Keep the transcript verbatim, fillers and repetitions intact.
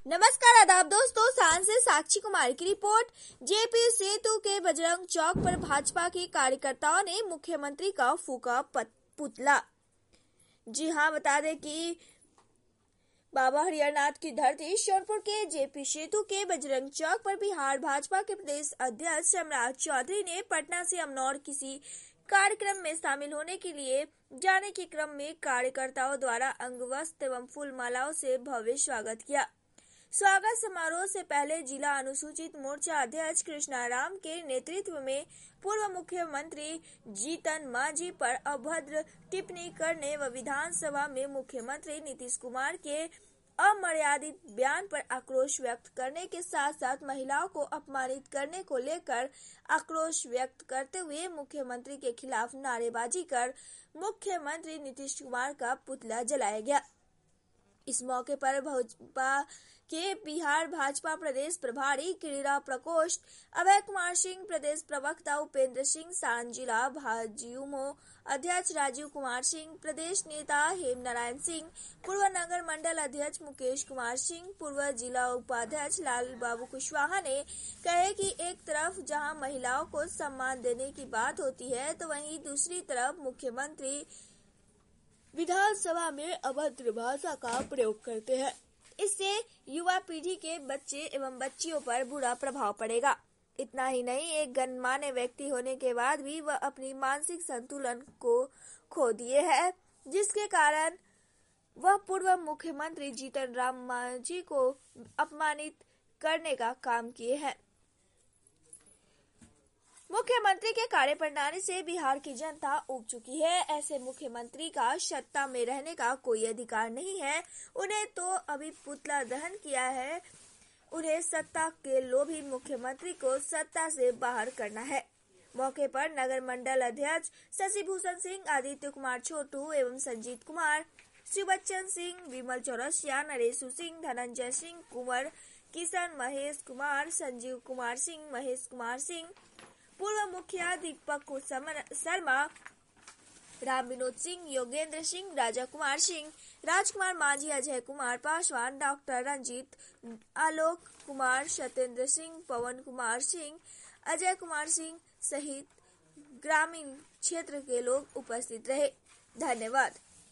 नमस्कार आदाब दोस्तों, सांझ से साक्षी कुमार की रिपोर्ट। जेपी सेतु के बजरंग चौक पर भाजपा के कार्यकर्ताओं ने मुख्यमंत्री का फूका पुतला। जी हां, बता दें कि बाबा हरिहरनाथ की धरती सोनपुर के जेपी सेतु के बजरंग चौक पर बिहार भाजपा के प्रदेश अध्यक्ष सम्राट चौधरी ने पटना से अमनौर किसी कार्यक्रम में शामिल होने के लिए जाने के क्रम में कार्यकर्ताओं द्वारा अंगवस्त्र एवं फूल मालाओं से भव्य स्वागत किया। स्वागत समारोह से पहले जिला अनुसूचित मोर्चा अध्यक्ष कृष्णाराम के नेतृत्व में पूर्व मुख्यमंत्री जीतन मांझी पर अभद्र टिप्पणी करने व विधानसभा में मुख्यमंत्री नीतीश कुमार के अमर्यादित बयान पर आक्रोश व्यक्त करने के साथ साथ महिलाओं को अपमानित करने को लेकर आक्रोश व्यक्त करते हुए मुख्यमंत्री के खिलाफ नारेबाजी कर मुख्यमंत्री नीतीश कुमार का पुतला जलाया गया। इस मौके पर भाजपा के बिहार भाजपा प्रदेश प्रभारी क्रीड़ा प्रकोष्ठ अभय कुमार सिंह, प्रदेश प्रवक्ता उपेंद्र सिंह, सारण जिला भाजयुमो अध्यक्ष राजीव कुमार सिंह, प्रदेश नेता हेम नारायण सिंह, पूर्व नगर मंडल अध्यक्ष मुकेश कुमार सिंह, पूर्व जिला उपाध्यक्ष लाल बाबू कुशवाहा ने कहे कि एक तरफ जहां महिलाओं को सम्मान देने की बात होती है तो वहीं दूसरी तरफ मुख्यमंत्री विधानसभा में अभद्र भाषा का प्रयोग करते हैं। इससे युवा पीढ़ी के बच्चे एवं बच्चियों पर बुरा प्रभाव पड़ेगा। इतना ही नहीं, एक गणमान्य व्यक्ति होने के बाद भी वह अपनी मानसिक संतुलन को खो दिए है, जिसके कारण वह पूर्व मुख्यमंत्री जीतन राम मांझी को अपमानित करने का काम किए हैं। मुख्यमंत्री के कार्यप्रणाली से बिहार की जनता उब चुकी है। ऐसे मुख्यमंत्री का सत्ता में रहने का कोई अधिकार नहीं है। उन्हें तो अभी पुतला दहन किया है। उन्हें सत्ता के लोभी मुख्यमंत्री को सत्ता से बाहर करना है। मौके पर नगर मंडल अध्यक्ष शशि भूषण सिंह, आदित्य कुमार छोटू एवं संजीत कुमार, शिवबच्चन सिंह, विमल चौरसिया, नरेशु सिंह, धनंजय सिंह, कुंवर किशन, महेश कुमार, संजीव कुमार सिंह, महेश कुमार सिंह, पूर्व मुखिया दीपक शर्मा, राम विनोद सिंह, योगेंद्र सिंह, राजा कुमार सिंह, राजकुमार मांझी, अजय कुमार पासवान, डॉक्टर रंजीत, आलोक कुमार, सत्येंद्र सिंह, पवन कुमार सिंह, अजय कुमार सिंह सहित ग्रामीण क्षेत्र के लोग उपस्थित रहे। धन्यवाद।